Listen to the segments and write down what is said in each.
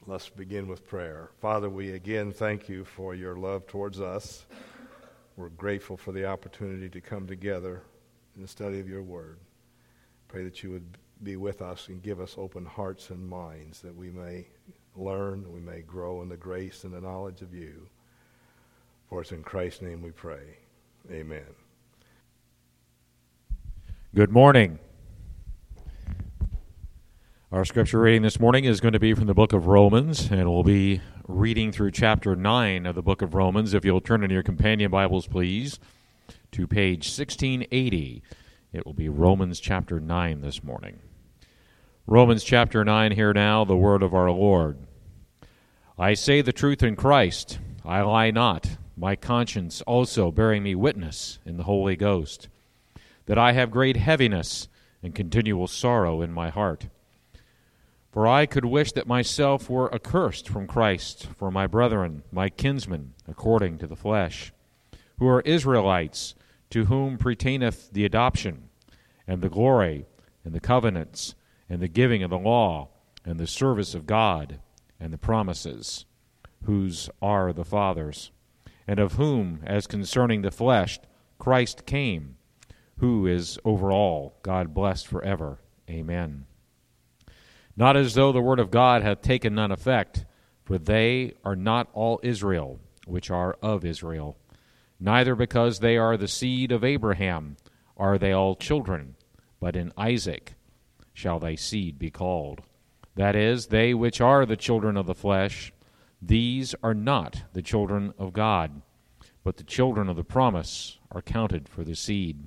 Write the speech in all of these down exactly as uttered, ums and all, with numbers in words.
Let's begin with prayer. Father, we again thank you for your love towards us. We're grateful for the opportunity to come together in the study of your word. Pray that you would be with us and give us open hearts and minds that we may learn, we may grow in the grace and the knowledge of you. For it's in Christ's name we pray. Amen. Good morning. Our scripture reading this morning is going to be from the book of Romans, and we'll be reading through chapter nine of the book of Romans. If you'll turn in your companion Bibles, please, to page sixteen eighty. It will be Romans chapter nine this morning. Romans chapter nine, here now, the word of our Lord. I say the truth in Christ, I lie not, my conscience also bearing me witness in the Holy Ghost, that I have great heaviness and continual sorrow in my heart. For I could wish that myself were accursed from Christ for my brethren, my kinsmen, according to the flesh, who are Israelites, to whom pertaineth the adoption, and the glory, and the covenants, and the giving of the law, and the service of God, and the promises, whose are the fathers, and of whom, as concerning the flesh, Christ came, who is over all, God blessed forever. Amen. Not as though the word of God hath taken none effect, for they are not all Israel, which are of Israel. Neither because they are the seed of Abraham are they all children, but in Isaac shall thy seed be called. That is, they which are the children of the flesh, these are not the children of God, but the children of the promise are counted for the seed.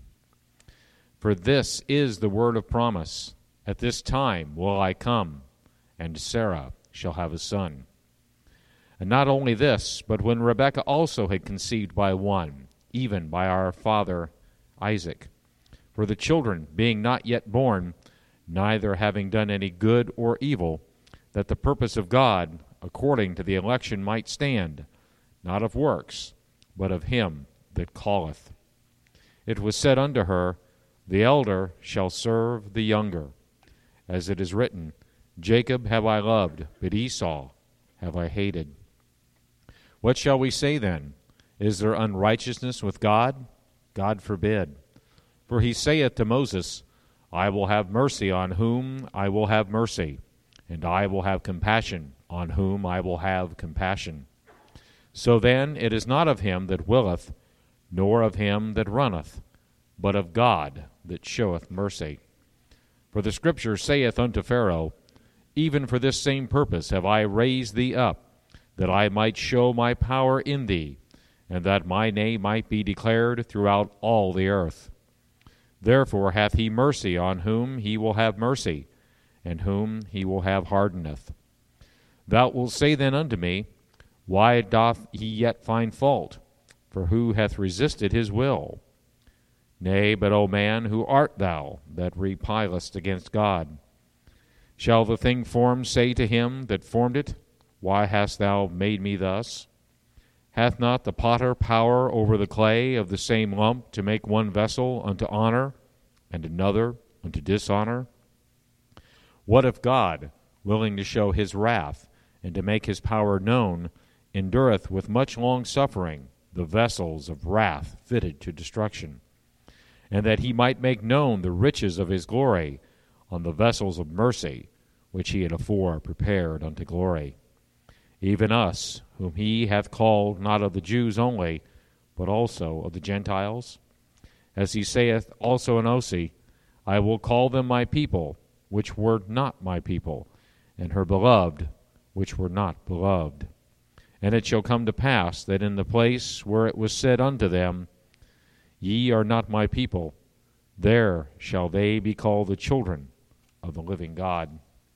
For this is the word of promise. At this time will I come, and Sarah shall have a son. And not only this, but when Rebekah also had conceived by one, even by our father Isaac, for the children being not yet born, neither having done any good or evil, that the purpose of God, according to the election, might stand, not of works, but of him that calleth. It was said unto her, The elder shall serve the younger. As it is written, Jacob have I loved, but Esau have I hated. What shall we say then? Is there unrighteousness with God? God forbid. For he saith to Moses, I will have mercy on whom I will have mercy, and I will have compassion on whom I will have compassion. So then it is not of him that willeth, nor of him that runneth, but of God that showeth mercy. For the Scripture saith unto Pharaoh, Even for this same purpose have I raised thee up, that I might show my power in thee, and that my name might be declared throughout all the earth. Therefore hath he mercy on whom he will have mercy, and whom he will have hardeneth. Thou wilt say then unto me, Why doth he yet find fault? For who hath resisted his will? Nay, but, O man, who art thou that repilest against God? Shall the thing formed say to him that formed it, Why hast thou made me thus? Hath not the potter power over the clay of the same lump to make one vessel unto honor, and another unto dishonor? What if God, willing to show his wrath, and to make his power known, endureth with much long suffering the vessels of wrath fitted to destruction, and that he might make known the riches of his glory on the vessels of mercy, which he had afore prepared unto glory? Even us, whom he hath called not of the Jews only, but also of the Gentiles? As he saith also in Osee, I will call them my people, which were not my people, and her beloved, which were not beloved. And it shall come to pass that in the place where it was said unto them, Ye are not my people, there shall they be called the children of the living God.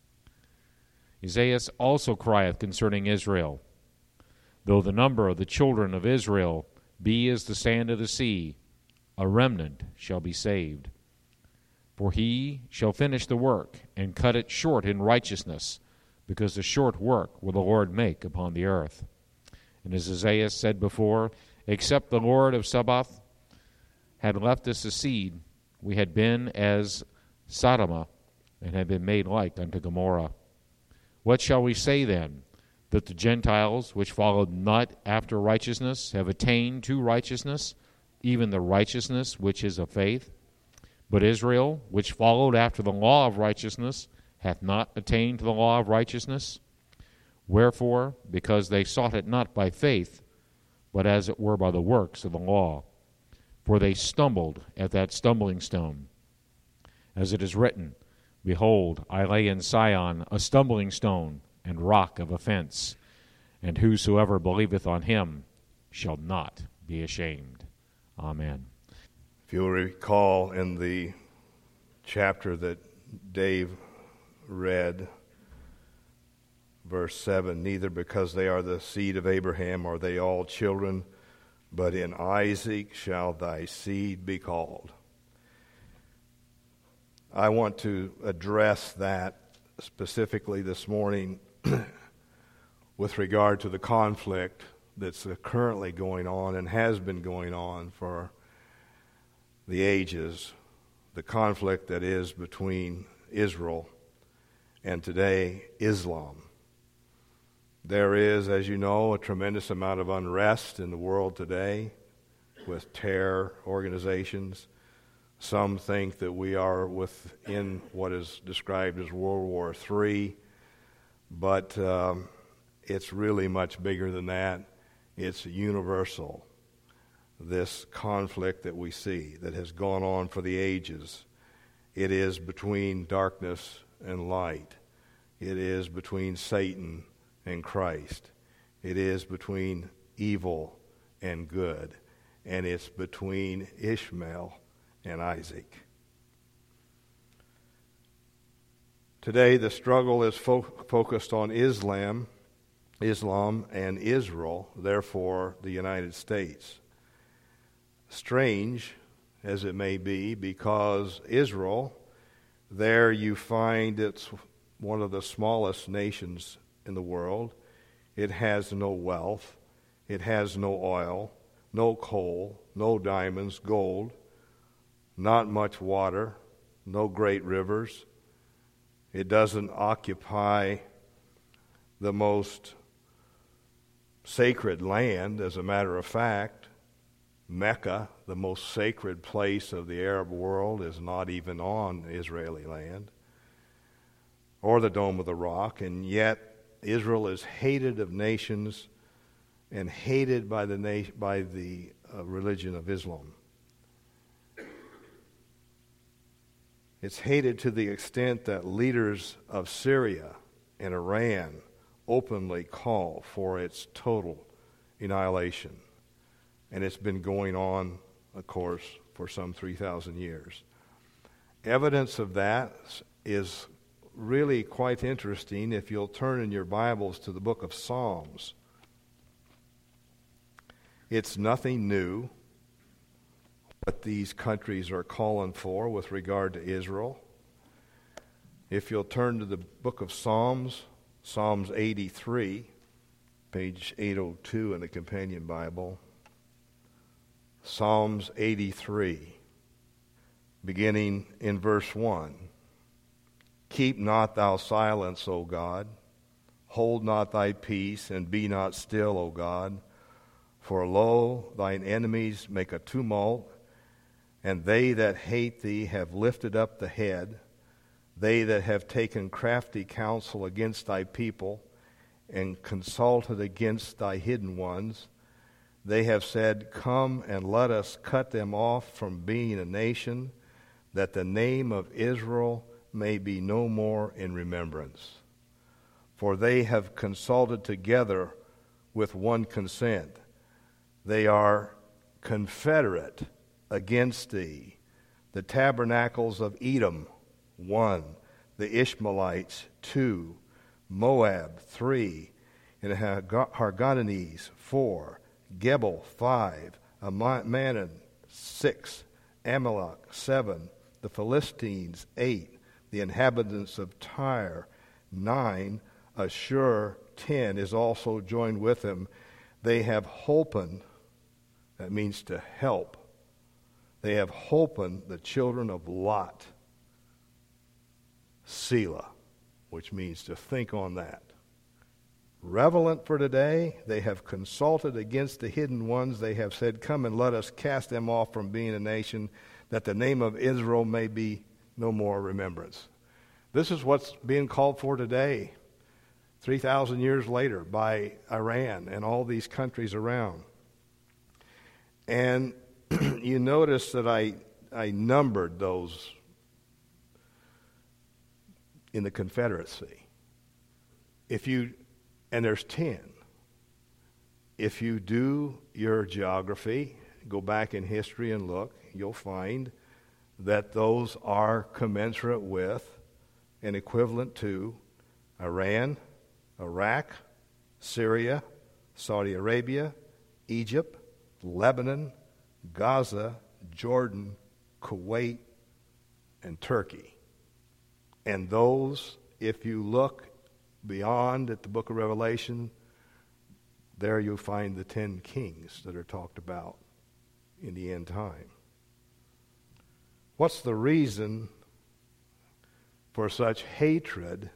Isaiah also crieth concerning Israel, Though the number of the children of Israel be as the sand of the sea, a remnant shall be saved. For he shall finish the work, and cut it short in righteousness, because a short work will the Lord make upon the earth. And as Isaiah said before, Except the Lord of Sabaoth had left us a seed, we had been as Sodom, and had been made like unto Gomorrah. What shall we say then? But the Gentiles, which followed not after righteousness, have attained to righteousness, even the righteousness which is of faith. But Israel, which followed after the law of righteousness, hath not attained to the law of righteousness. Wherefore, because they sought it not by faith, but as it were by the works of the law. For they stumbled at that stumbling stone. As it is written, Behold, I lay in Sion a stumbling stone and rock of offense, and whosoever believeth on him shall not be ashamed. Amen. If you'll recall in the chapter that Dave read, verse seven, neither because they are the seed of Abraham are they all children, but in Isaac shall thy seed be called. I want to address that specifically this morning with regard to the conflict that's currently going on and has been going on for the ages, the conflict that is between Israel and today Islam. There is, as you know, a tremendous amount of unrest in the world today with terror organizations. Some think that we are within what is described as World War Three, but um, it's really much bigger than that. It's universal, this conflict that we see that has gone on for the ages. It is between darkness and light. It is between Satan and Christ. It is between evil and good. And it's between Ishmael and Isaac. Today the struggle is fo- focused on Islam, Islam and Israel, therefore the United States. Strange as it may be, because Israel, there you find it's one of the smallest nations in the world. It has no wealth. It has no oil, no coal, no diamonds, gold, not much water, no great rivers. It doesn't occupy the most sacred land. As a matter of fact, Mecca, the most sacred place of the Arab world, is not even on Israeli land, or the Dome of the Rock, and yet Israel is hated of nations and hated by the na- by the uh, religion of Islam. It's hated to the extent that leaders of Syria and Iran openly call for its total annihilation. And it's been going on, of course, for some three thousand years. Evidence of that is really quite interesting if you'll turn in your Bibles to the book of Psalms. It's nothing new what these countries are calling for with regard to Israel. If you'll turn to the book of Psalms, Psalms eighty-three, page eight oh two in the Companion Bible. Psalms eighty-three, beginning in verse one. Keep not thou silence, O God. Hold not thy peace, and be not still, O God. For lo, thine enemies make a tumult, and they that hate thee have lifted up the head. They that have taken crafty counsel against thy people, and consulted against thy hidden ones. They have said, Come and let us cut them off from being a nation, that the name of Israel may be no more in remembrance. For they have consulted together with one consent. They are confederate against thee. The tabernacles of Edom, one. The Ishmaelites, two. Moab, three. And Hargonenes, four. Gebel, five. Ammanon, six. Amalek, seven. The Philistines, eight. The inhabitants of Tyre, nine. Ashur, ten, is also joined with them. They have holpen, that means to help. They have holpen the children of Lot. Selah, which means to think on that. relevant for today. They have consulted against the hidden ones. They have said, come and let us cast them off from being a nation, that the name of Israel may be no more remembrance. This is what's being called for today, three thousand years later, by Iran and all these countries around. And you notice that I, I numbered those in the Confederacy. If you, and there's ten. If you do your geography, go back in history and look, you'll find that those are commensurate with and equivalent to Iran, Iraq, Syria, Saudi Arabia, Egypt, Lebanon, Gaza, Jordan, Kuwait, and Turkey. And those, if you look beyond at the book of Revelation, there you'll find the ten kings that are talked about in the end time. What's the reason for such hatred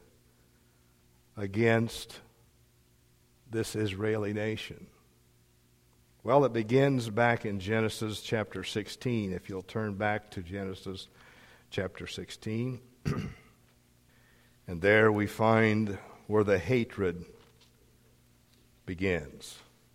against this Israeli nation? Well, it begins back in Genesis chapter sixteen. If you'll turn back to Genesis chapter sixteen. And there we find where the hatred begins.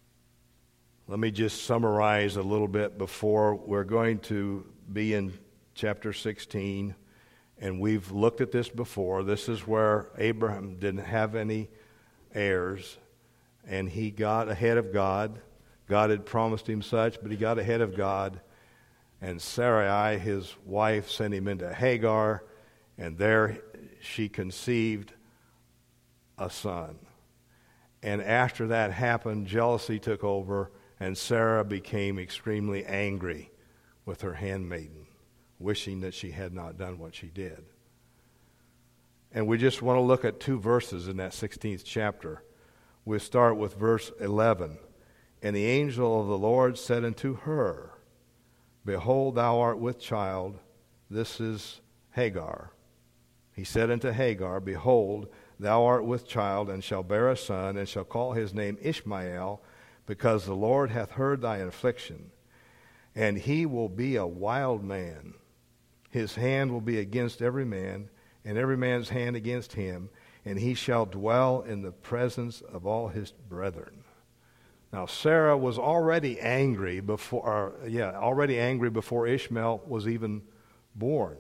Let me just summarize a little bit before we're going to be in chapter sixteen. And we've looked at this before. This is where Abraham didn't have any heirs, and he got ahead of God. God had promised him such, but he got ahead of God. And Sarai, his wife, sent him into Hagar, and there she conceived a son. And after that happened, jealousy took over, and Sarah became extremely angry with her handmaiden, wishing that she had not done what she did. And we just want to look at two verses in that sixteenth chapter. We'll start with verse eleven. And the angel of the Lord said unto her, Behold, thou art with child. This is Hagar. He said unto Hagar, Behold, thou art with child, and shall bear a son, and shall call his name Ishmael, because the Lord hath heard thy affliction. And he will be a wild man. His hand will be against every man, and every man's hand against him, and he shall dwell in the presence of all his brethren. Now, Sarah was already angry before, or, yeah, already angry before Ishmael was even born.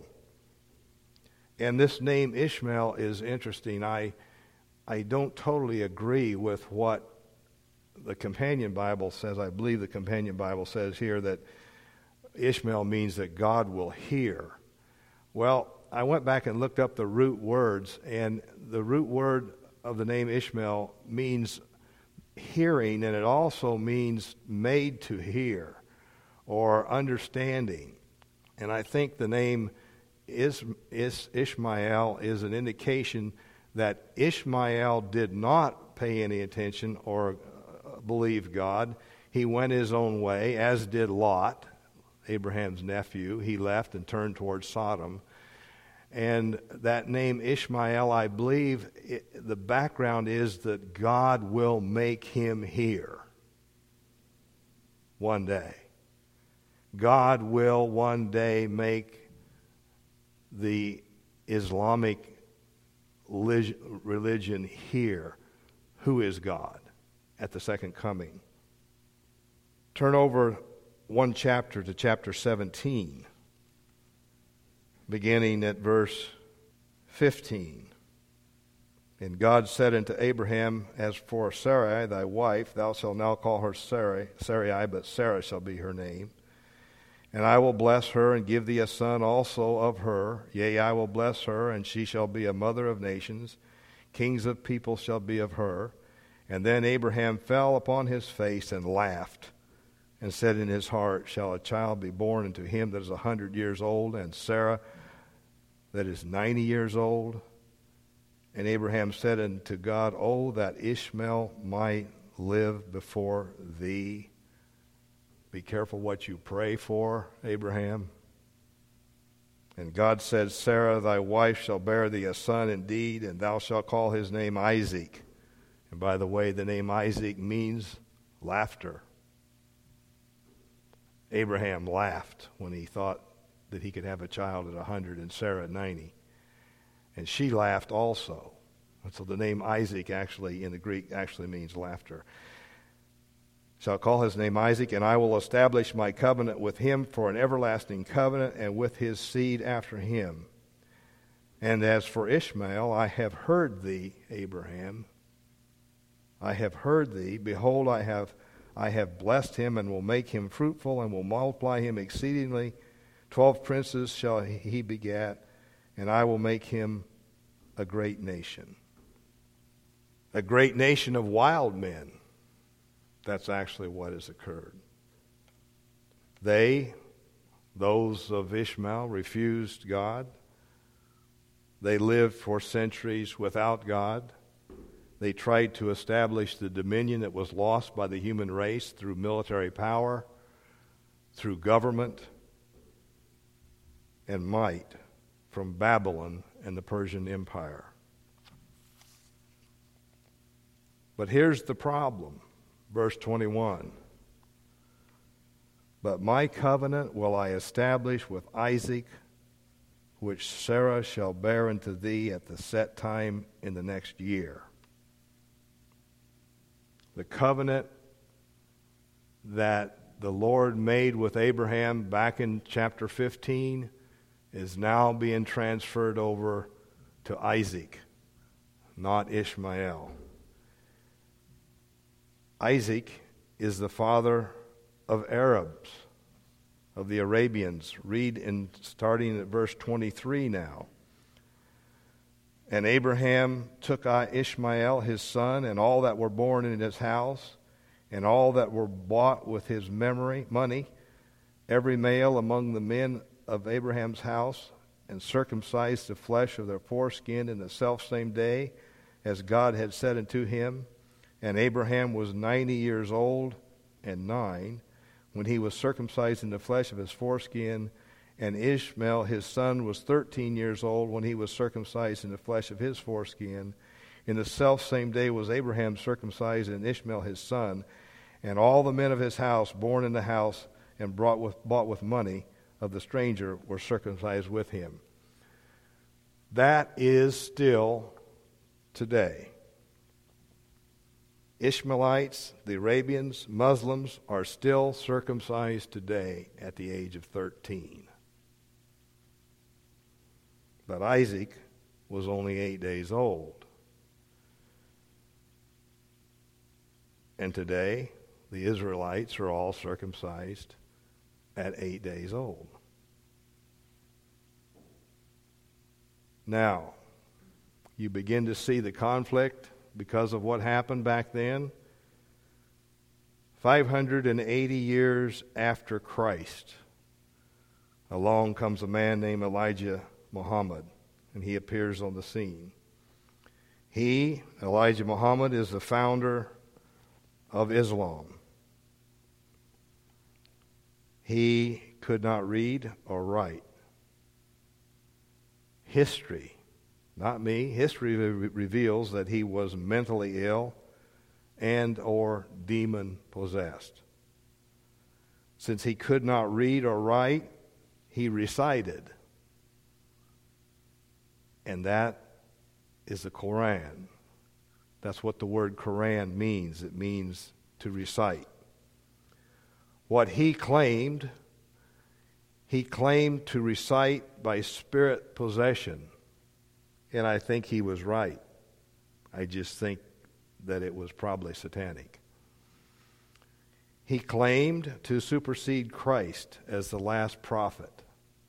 And this name Ishmael is interesting. I, I don't totally agree with what the Companion Bible says. I believe the Companion Bible says here that Ishmael means that God will hear. Well, I went back and looked up the root words, and the root word of the name Ishmael means hearing, and it also means made to hear or understanding. And I think the name is, is Ishmael is an indication that Ishmael did not pay any attention or uh, believe God. He went his own way, as did Lot, Abraham's nephew. He left and turned towards Sodom. And that name Ishmael, I believe, it, the background is that God will make him hear one day. God will one day make the Islamic religion hear who is God at the second coming. Turn over one chapter to chapter seventeen. Beginning at verse fifteen. And God said unto Abraham, As for Sarai, thy wife, thou shalt now call her Sarai, Sarai, but Sarah shall be her name. And I will bless her, and give thee a son also of her. Yea, I will bless her, and she shall be a mother of nations. Kings of people shall be of her. And then Abraham fell upon his face and laughed, and said in his heart, Shall a child be born unto him that is a hundred years old, and Sarah that is ninety years old? And Abraham said unto God, Oh, that Ishmael might live before thee. Be careful what you pray for, Abraham. And God said, Sarah thy wife shall bear thee a son indeed, and thou shalt call his name Isaac. And by the way, the name Isaac means laughter. Abraham laughed when he thought that he could have a child at one hundred and Sarah at ninety. And she laughed also. And so the name Isaac actually in the Greek actually means laughter. Shall call his name Isaac, and I will establish my covenant with him for an everlasting covenant, and with his seed after him. And as for Ishmael, I have heard thee, Abraham. I have heard thee. Behold, I have I have blessed him, and will make him fruitful, and will multiply him exceedingly. Twelve princes shall he begat, and I will make him a great nation. A great nation of wild men. That's actually what has occurred. They, those of Ishmael, refused God. They lived for centuries without God. They tried to establish the dominion that was lost by the human race through military power, through government, and might from Babylon and the Persian Empire. But here's the problem. Verse twenty-one. But my covenant will I establish with Isaac, which Sarah shall bear unto thee at the set time in the next year. The covenant that the Lord made with Abraham back in chapter fifteen is now being transferred over to Isaac, not Ishmael. Isaac is the father of Arabs, of the Arabians. Read in starting at verse twenty-three now. And Abraham took Ishmael his son, and all that were born in his house, and all that were bought with his memory money, every male among the men of Abraham's house, and circumcised the flesh of their foreskin in the selfsame day, as God had said unto him. And Abraham was ninety years old and nine when he was circumcised in the flesh of his foreskin, and Ishmael his son was thirteen years old when he was circumcised in the flesh of his foreskin. In the selfsame day was Abraham circumcised, and Ishmael his son, and all the men of his house born in the house and brought with, bought with money of the stranger were circumcised with him. That is still today. Ishmaelites, the Arabians, Muslims are still circumcised today at the age of thirteen. But Isaac was only eight days old. And today, the Israelites are all circumcised at eight days old. Now, you begin to see the conflict because of what happened back then. five hundred eighty years after Christ, along comes a man named Elijah Muhammad, and he appears on the scene. He, Elijah Muhammad, is the founder of Islam. He could not read or write. History, not me, history re- reveals that he was mentally ill and or demon-possessed. Since he could not read or write, he recited. And that is the Quran. That's what the word Quran means. It means to recite. What he claimed, he claimed to recite by spirit possession. And I think he was right. I just think that it was probably satanic. He claimed to supersede Christ as the last prophet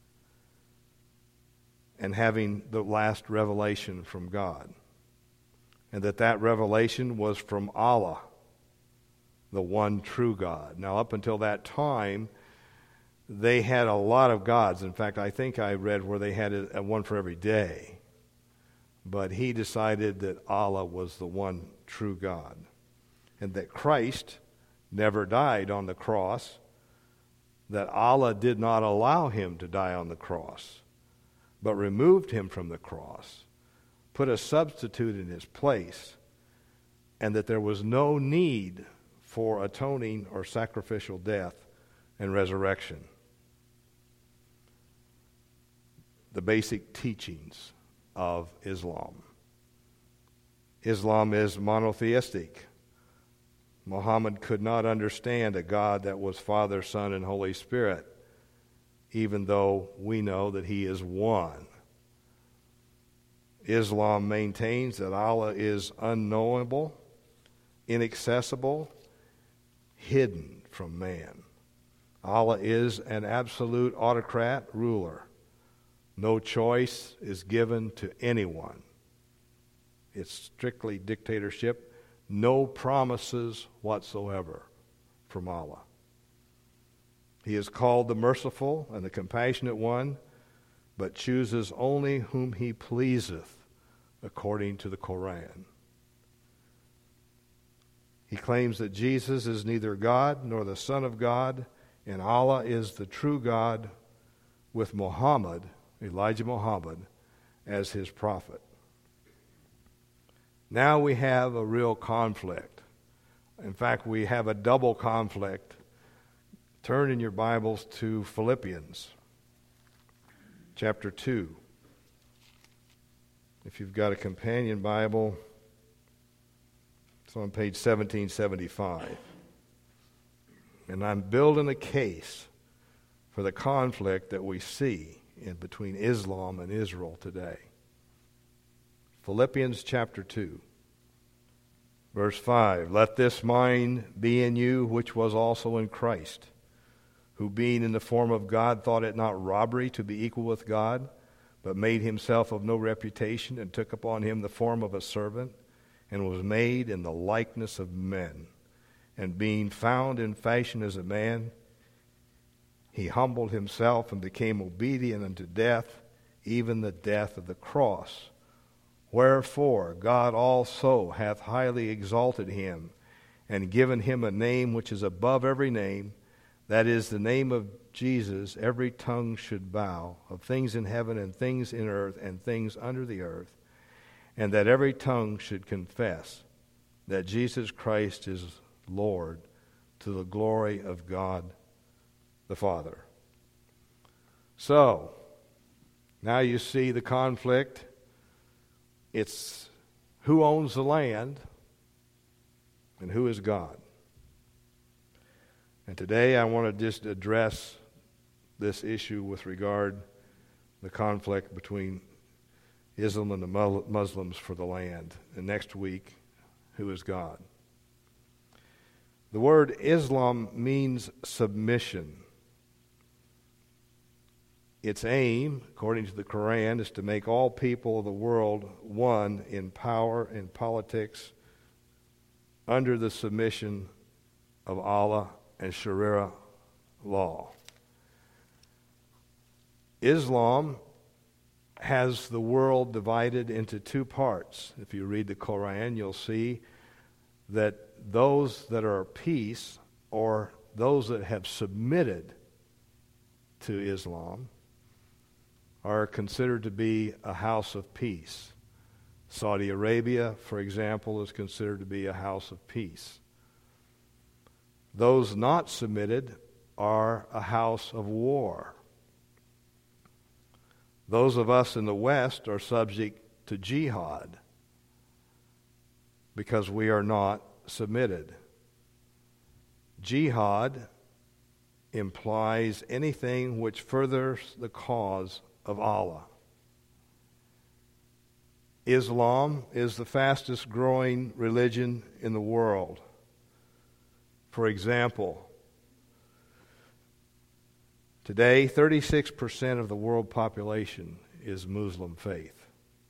and having the last revelation from God. And that that revelation was from Allah, the one true God. Now, up until that time, they had a lot of gods. In fact, I think I read where they had a, one for every day. But he decided that Allah was the one true God, and that Christ never died on the cross, that Allah did not allow him to die on the cross, but removed him from the cross, put a substitute in his place, and that there was no need for atoning or sacrificial death and resurrection. The basic teachings of Islam. Islam is monotheistic. Muhammad could not understand a God that was Father, Son, and Holy Spirit, even though we know that He is one. Islam maintains that Allah is unknowable, inaccessible, hidden from man. Allah is an absolute autocrat ruler. No choice is given to anyone. It's strictly dictatorship. No promises whatsoever from Allah. He is called the merciful and the compassionate one, but chooses only whom He pleaseth, according to the Quran. He claims that Jesus is neither God nor the Son of God, and Allah is the true God, with Muhammad, Elijah Muhammad, as his prophet. Now we have a real conflict. In fact, we have a double conflict. Turn in your Bibles to Philippians chapter two. If you've got a companion Bible, it's on page seventeen seventy-five. And I'm building a case for the conflict that we see in between Islam and Israel today. Philippians chapter two, verse five. Let this mind be in you, which was also in Christ, who being in the form of God thought it not robbery to be equal with God, but made himself of no reputation, and took upon him the form of a servant, and was made in the likeness of men. And being found in fashion as a man, he humbled himself and became obedient unto death, even the death of the cross. Wherefore God also hath highly exalted him, and given him a name which is above every name, that is the name of Jesus. Every tongue should bow, of things in heaven and things in earth and things under the earth, and that every tongue should confess that Jesus Christ is Lord, to the glory of God the Father. So, now you see the conflict. It's who owns the land and who is God. And today I want to just address this issue with regard to the conflict between Islam and the Muslims for the land. And next week, who is God? The word Islam means submission. Its aim, according to the Quran, is to make all people of the world one in power and politics under the submission of Allah and Sharia law. Islam has the world divided into two parts. If you read the Quran, you'll see that those that are at peace, or those that have submitted to Islam, are considered to be a house of peace. Saudi Arabia, for example, is considered to be a house of peace. Those not submitted are a house of war. Those of us in the West are subject to jihad because we are not submitted. Jihad implies anything which furthers the cause of Allah. Islam is the fastest growing religion in the world. For example, today thirty-six percent of the world population is Muslim faith.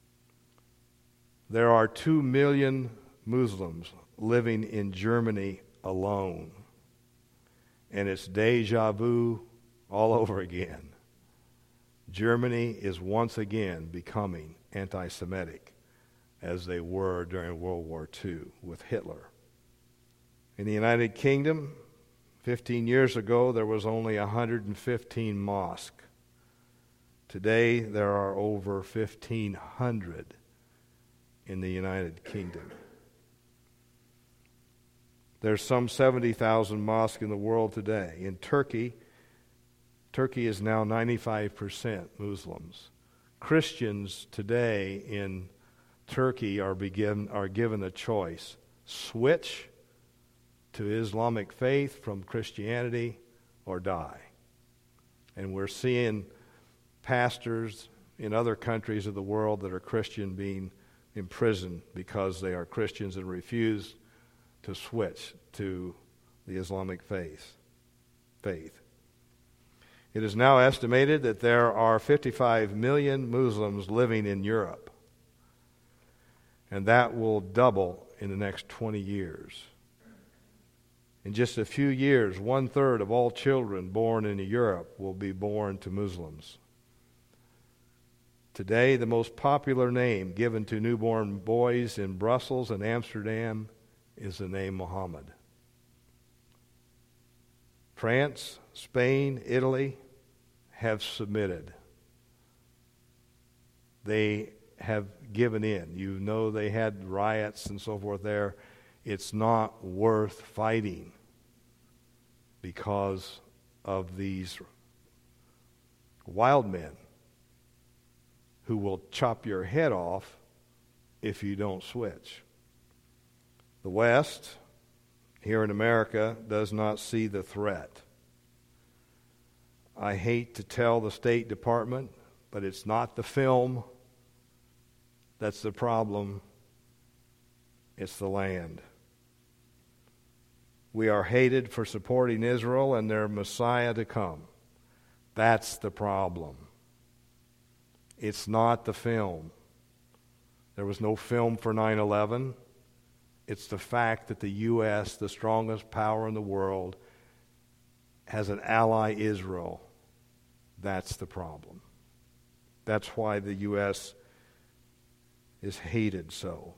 There are two million Muslims living in Germany alone. And it's deja vu all over again. Germany is once again becoming anti-Semitic, as they were during World War Two with Hitler. In the United Kingdom, fifteen years ago, there was only one hundred fifteen mosques. Today, there are over fifteen hundred in the United Kingdom. There's some seventy thousand mosques in the world today. In Turkey, Turkey is now ninety-five percent Muslims. Christians today in Turkey are begin are given a choice: switch to Islamic faith from Christianity or die. And we're seeing pastors in other countries of the world that are Christian being imprisoned because they are Christians and refuse to switch to the Islamic faith. Faith. It is now estimated that there are fifty-five million Muslims living in Europe, and that will double in the next twenty years. In just a few years, one-third of all children born in Europe will be born to Muslims. Today, the most popular name given to newborn boys in Brussels and Amsterdam is the name Muhammad. France, Spain, Italy have submitted. They have given in. You know they had riots and so forth there. It's not worth fighting because of these wild men who will chop your head off if you don't switch. The West, here in America, does not see the threat. I hate to tell the State Department, but it's not the film that's the problem. It's the land. We are hated for supporting Israel and their Messiah to come. That's the problem. It's not the film. There was no film for nine eleven. It's the fact that the U S, the strongest power in the world, has an ally, Israel. That's the problem. That's why the U S is hated so.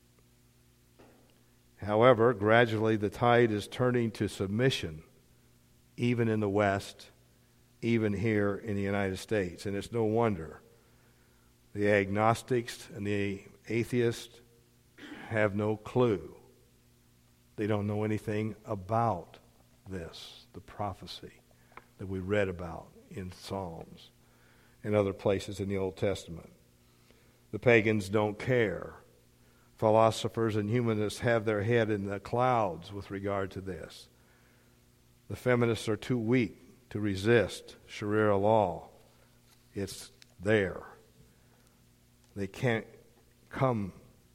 However, gradually the tide is turning to submission, even in the West, even here in the United States. And it's no wonder. The agnostics and the atheists have no clue. They don't know anything about this, the prophecy that we read about in Psalms and other places in the Old Testament. The pagans don't care. Philosophers and humanists have their head in the clouds with regard to this. The feminists are too weak to resist Sharia law. It's there. They can't come.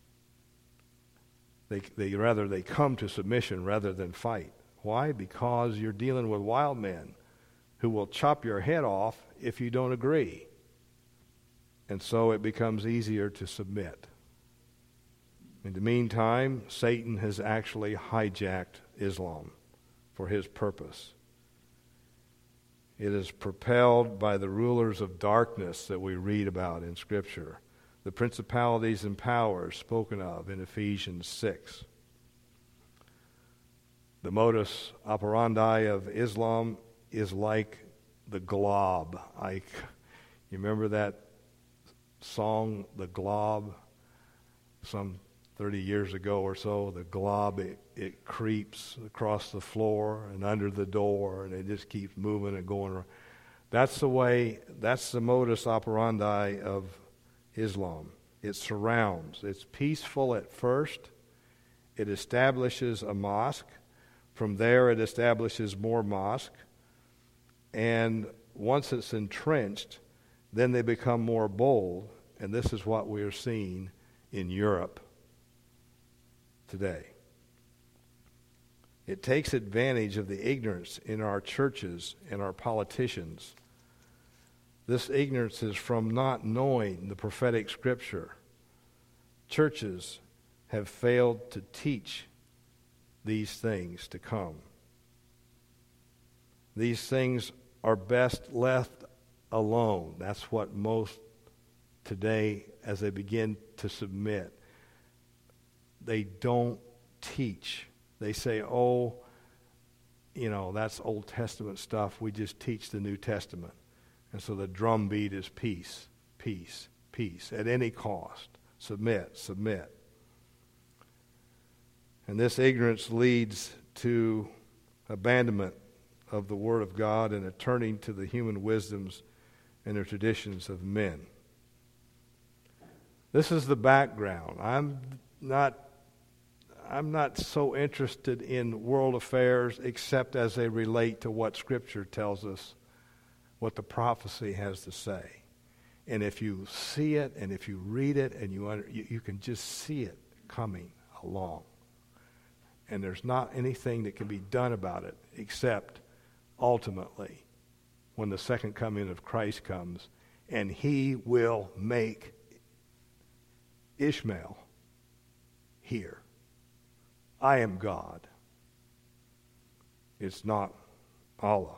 They, they rather they come to submission rather than fight. Why? Because you're dealing with wild men who will chop your head off if you don't agree. And so it becomes easier to submit. In the meantime, Satan has actually hijacked Islam for his purpose. It is propelled by the rulers of darkness that we read about in Scripture, the principalities and powers spoken of in Ephesians six. The modus operandi of Islam is like the glob. I, you remember that song, The Glob? Some thirty years ago or so, the glob, it, it creeps across the floor and under the door, and it just keeps moving and going around. That's the way, that's the modus operandi of Islam. It surrounds. It's peaceful at first. It establishes a mosque. From there, it establishes more mosque. And once it's entrenched, then they become more bold. And this is what we are seeing in Europe today. It takes advantage of the ignorance in our churches and our politicians. This ignorance is from not knowing the prophetic scripture. Churches have failed to teach these things to come. These things are best left alone. That's what most today, as they begin to submit, they don't teach. They say, oh, you know, that's Old Testament stuff. We just teach the New Testament. And so the drumbeat is peace, peace, peace, at any cost. Submit, submit. And this ignorance leads to abandonment of the Word of God and a turning to the human wisdoms and the traditions of men. This is the background. I'm not I'm not so interested in world affairs except as they relate to what Scripture tells us, what the prophecy has to say. And if you see it and if you read it and you under, you, you can just see it coming along. And there's not anything that can be done about it except ultimately when the second coming of Christ comes and he will make Ishmael hear. I am God. It's not Allah.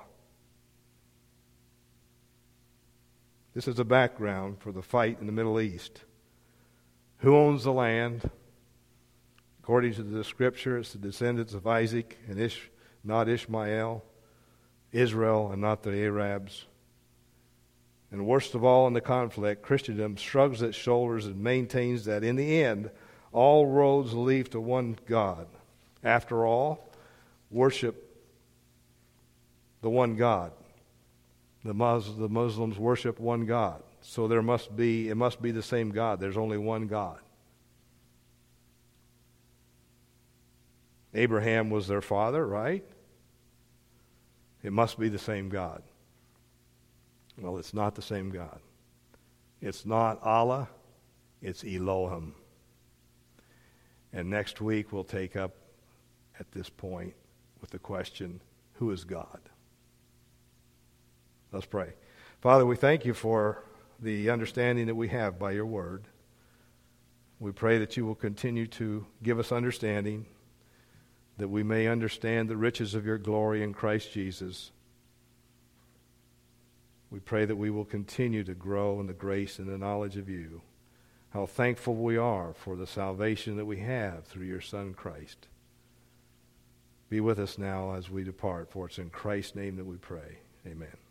This is the background for the fight in the Middle East. Who owns the land? According to the Scripture, it's the descendants of Isaac and Ish, not Ishmael, Israel and not the Arabs. And worst of all in the conflict, Christendom shrugs its shoulders and maintains that in the end, all roads lead to one God. After all, worship the one God. The Mus- the Muslims worship one God. So there must be, it must be the same God. There's only one God. Abraham was their father, right? It must be the same God. Well, it's not the same God. It's not Allah, it's Elohim. And next week we'll take up at this point with the question, who is God? Let's pray. Father, we thank you for the understanding that we have by your word. We pray that you will continue to give us understanding, that we may understand the riches of your glory in Christ Jesus. We pray that we will continue to grow in the grace and the knowledge of you. How thankful we are for the salvation that we have through your Son Christ. Be with us now as we depart, for it's in Christ's name that we pray. Amen.